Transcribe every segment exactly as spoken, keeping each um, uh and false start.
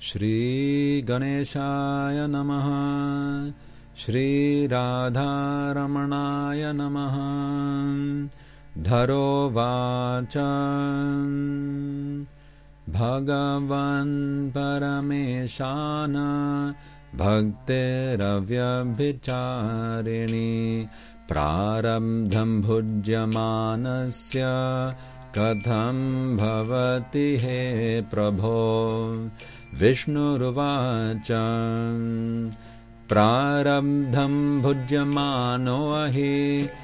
श्री गणेशाय नमः। श्री राधारमणाय नमः। धरोवाच भगवन् परमेशान भक्तिरव्यभिचारिणी प्रारब्धं भुज्यमानस्य कथं भवति हे प्रभो। विष्णुरुवाच प्रारब्धं भुज्यमानो हि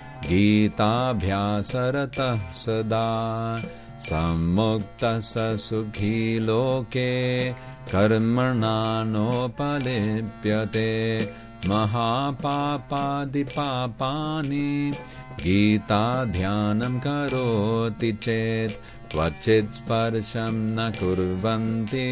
गीताभ्यासरतः सदा सम्मुक्तः स सुखी लोके कर्मणा नोपलिप्यते। महापापादिपापानि गीताध्यानं करोति चेत् क्वचित् स्पर्शं न कुर्वन्ति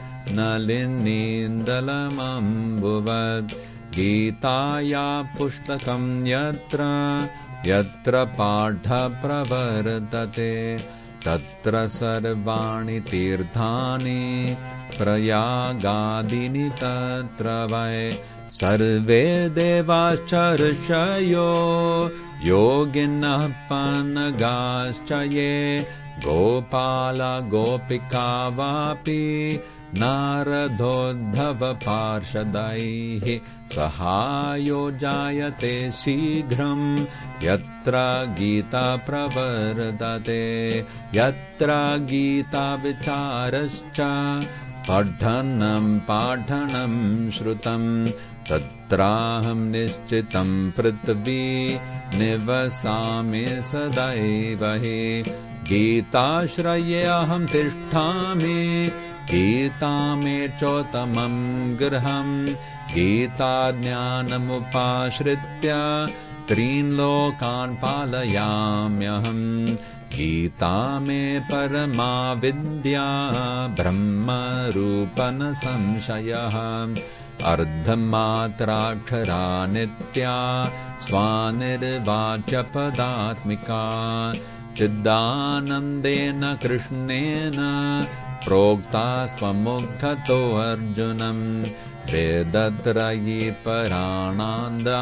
नलिनीन्दलमम्बुवत्। गीताया पुस्तकं यत्र यत्र पाठः प्रवर्तते तत्र सर्वाणि तीर्थानि प्रयागादीनि तत्र वै। सर्वे देवाश्च ऋषयो योगिनः पन्नगाश्च ये गोपाला गोपिका वापि नारदोद्धव पार्षदैः सहायो जायते शीघ्रं यत्र गीता प्रवर्तते। यत्र गीता विचारश्च पठनं पाठनं श्रुतं तत्राहं निश्चितं पृथ्वी निवसामि सदैव हि। गीताश्रये अहं तिष्ठामि गीता मे चोत्तमं गृहं। गीताज्ञानमुपाश्रित्य त्रीन् लोकान् पालयाम्यहं। गीता मे परमा विद्या ब्रह्मरूपन संशयः। अर्धमात्राक्षरा नित्या स्वानिर्वाच्य पदात्मिका। चिदानन्देन कृष्णेन प्रोक्ता स्वमुखतो अर्जुनं। वेदत्रयी पराणान्दा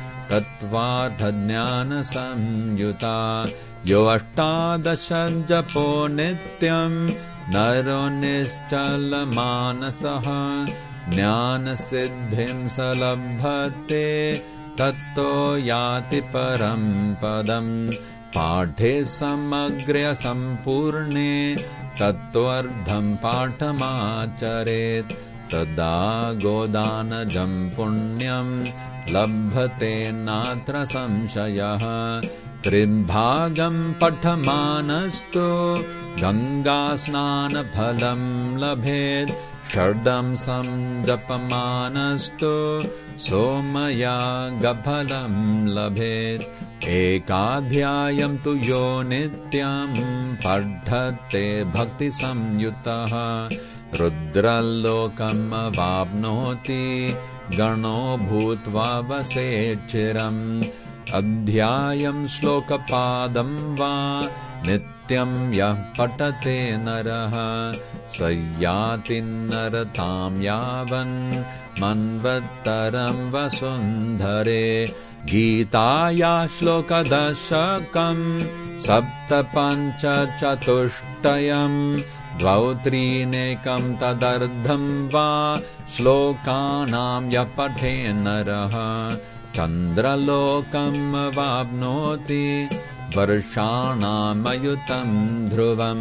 तत्त्वार्थज्ञानसंयुता। यो अष्टादश जपो नित्यं नरो निश्चलमानसः। ज्ञानसिद्धिं स लभते तत्तो याति परं पदम्। पाठे समग्रे सम्पूर्णे तत्त्वार्धं पाठमाचरेत् तदा गोदानजं पुण्यं लभते नात्र संशयः। त्रिभागं पठमानस्तु गङ्गास्नानफलं लभेत्। षड्ं संजपमानस्तु सोमयागफलं लभेत्। एकाध्यायं तु यो नित्यं पठते भक्तिसंयुतः रुद्रलोकमवाप्नोति गणो भूत्वा वसेत् चिरम्। अध्यायं श्लोकपादं वा नित्यं यः पठते नरः स याति नरतां यावन् मन्वत्तरं वसुन्धरे। गीताया श्लोकदशकं सप्तपञ्चचतुष्टयं द्वौ त्रीनेकं तदर्धं वा श्लोकानां यः पठेन्नरः चन्द्रलोकं वाप्नोति वर्षाणामयुतं ध्रुवम्।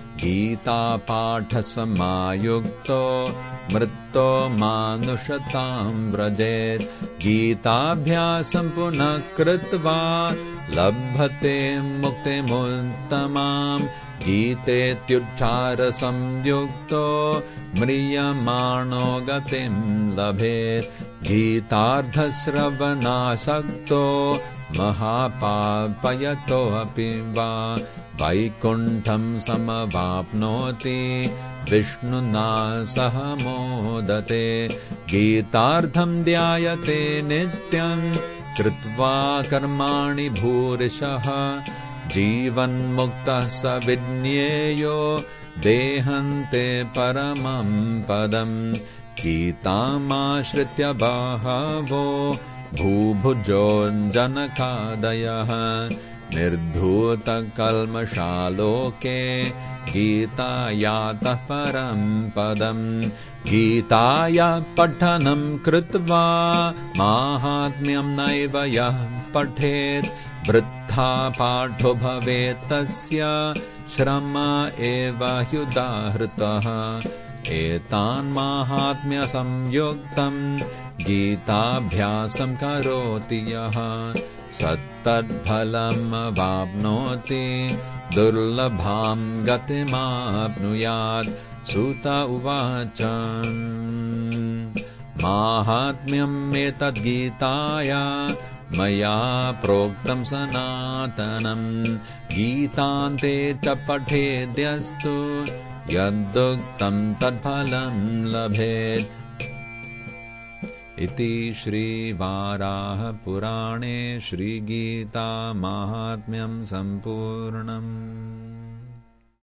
गीतापाठसमायुक्तो मृत्तो मानुषतां व्रजेत्। गीताभ्यासं पुनः कृत्वा लभते मुक्तिमुत्तमाम्। गीतेत्युच्चारसंयुक्तो म्रियमाणो गतिं लभेत्। गीतार्थश्रवणासक्तो महापापयतोऽपि वा वैकुण्ठं समवाप्नोति विष्णुना सह मोदते। गीतार्थं ध्यायते नित्यं कृत्वा कर्माणि भूरिशः। जीवन्मुक्तः स विज्ञेयो देहन्ते परमं पदम् गीतामाश्रित्य बहवो भूभुजो जनकादयः निर्धूतकल्मषालोके गीतायातः परं पदम् गीताया पठनं कृत्वा माहात्म्यं नैव यः पठेत् वृथा पाठो भवेत् तस्य श्रम एव ह्युदाहृतः एतान् माहात्म्यसंयुक्तं गीताभ्यासं करोति यः सत्तत्फलम् अवाप्नोति दुर्लभां गतिमाप्नुयात् सूत उवाच माहात्म्यम् एतद्गीताया मया प्रोक्तं सनातनं गीतान्ते च पठेद्यस्तु यदुक्तं तत्फलं लभेत् इति श्रीवाराहपुराणे श्रीगीतामाहात्म्यं सम्पूर्णम्।